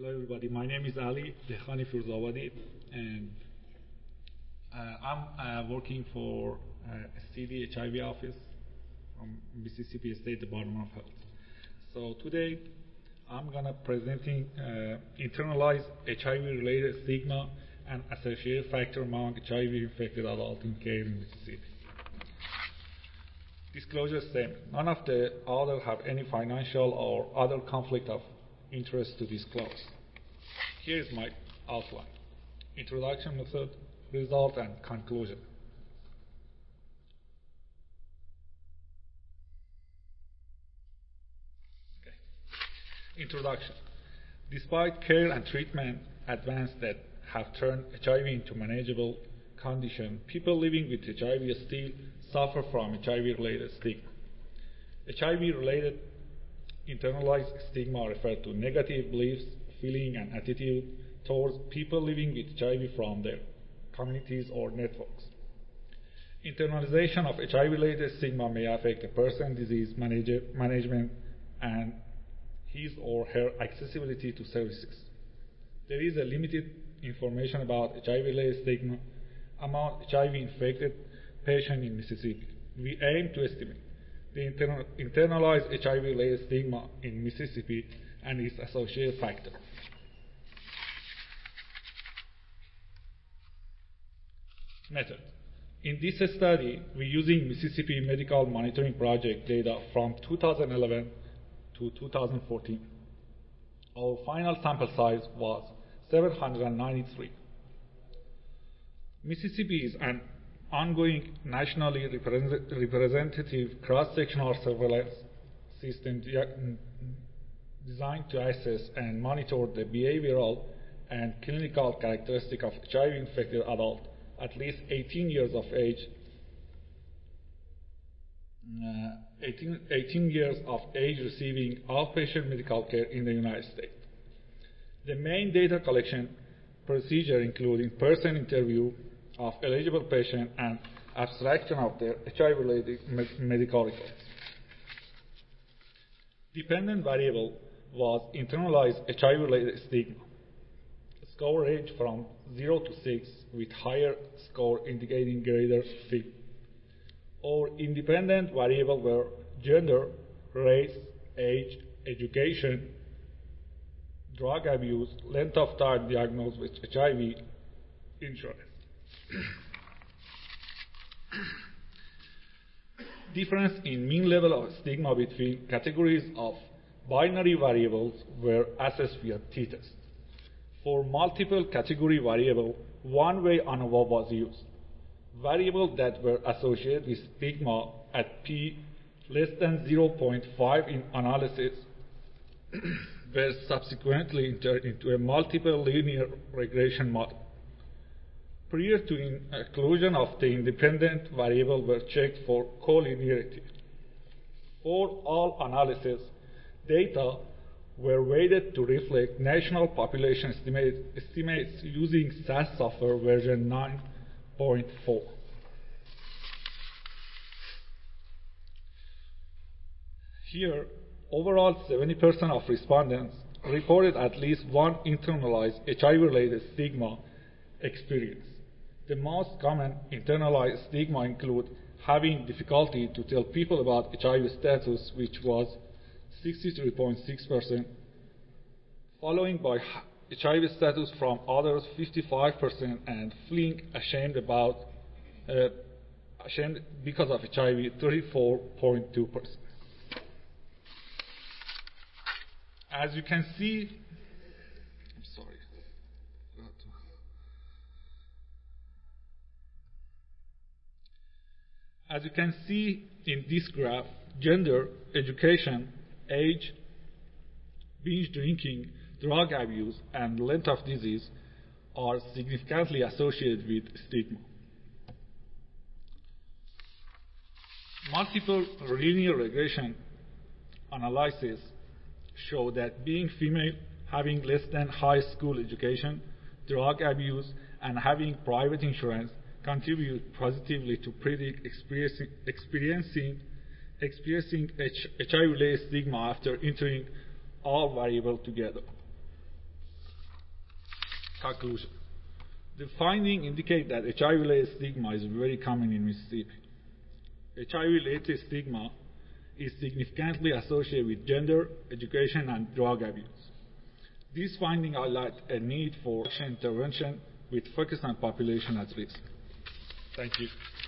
Hello, everybody. My name is Ali Dekhani Firzawadi, and I'm working for CD HIV office from Mississippi State Department of Health. So today, I'm gonna presenting internalized HIV-related stigma and associated factor among HIV-infected adults in care in Mississippi. Disclosure statement. None of the others have any financial or other conflict of interest to disclose. Here is my outline. Introduction, method, result, and conclusion. Okay. Introduction. Despite care and treatment advances that have turned HIV into manageable condition, people living with HIV still suffer from HIV-related stigma. HIV-related internalized stigma refer to negative beliefs, feeling, and attitude towards people living with HIV from their communities or networks. Internalization of HIV-related stigma may affect a person's disease management and his or her accessibility to services. There is a limited information about HIV-related stigma among HIV-infected patients in Mississippi. We aim to estimate the internalized HIV-related stigma in Mississippi and its associated factor. Method. In this study, we're using Mississippi Medical Monitoring Project data from 2011 to 2014. Our final sample size was 793. Mississippi is an ongoing nationally representative cross-sectional surveillance system designed to assess and monitor the behavioral and clinical characteristics of HIV-infected adults at least 18 years of age, 18 years of age receiving outpatient medical care in the United States. The main data collection procedure include in-person interview of eligible patients and abstraction of their HIV-related medical records. Dependent variable was internalized HIV-related stigma. Score ranged from 0 to 6, with higher score indicating greater fit. Or independent variable were gender, race, age, education, drug abuse, length of time diagnosed with HIV, insurance. Difference in mean level of stigma between categories of binary variables were assessed via t-test. For multiple category variable, one-way ANOVA was used. Variables that were associated with stigma at p less than 0.5 in analysis were subsequently entered into a multiple linear regression model. Prior to inclusion of the independent variable were checked for collinearity. For all analysis, data were weighted to reflect national population estimates using SAS software version 9.4. Here, overall 70% of respondents reported at least one internalized HIV-related stigma experience. The most common internalized stigma include having difficulty to tell people about HIV status, which was 63.6%, following by HIV status from others 55%, and feeling ashamed because of HIV 34.2%. As you can see, As you can see in this graph, gender, education, age, binge drinking, drug abuse, and length of disease are significantly associated with stigma. Multiple linear regression analysis show that being female, having less than high school education, drug abuse, and having private insurance contribute positively to predict experiencing HIV-related stigma after entering all variables together. Conclusion. The findings indicate that HIV-related stigma is very common in Mississippi. HIV-related stigma is significantly associated with gender, education, and drug abuse. These findings highlight a need for intervention with focus on population at risk. Thank you.